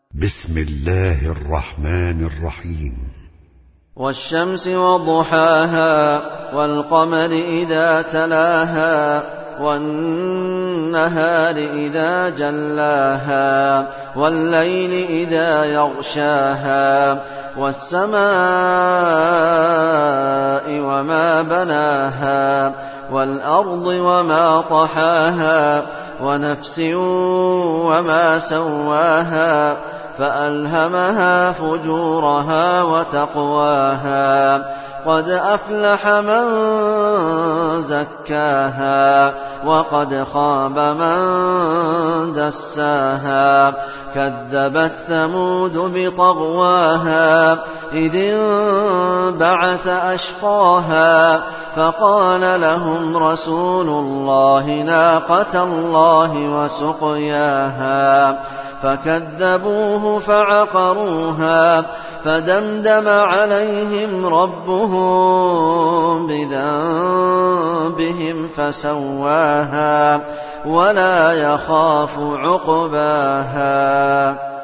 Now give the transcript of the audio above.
بسم الله الرحمن الرحيم. والشمس وضحاها والقمر إذا تلاها والنهار إذا جلاها والليل إذا يغشاها والسماء وما بناها والأرض وما طحاها ونفس وما سواها فألهمها فجورها وتقواها قد أفلح من زكاها وقد خاب من دساها كذبت ثمود بطغواها إذ انبعث أشقاها فقال لهم رسول الله ناقة الله وسقياها فكذبوه فعقروها فدمدم عليهم ربهم بذنبهم فسواها ولا يخاف عقباها.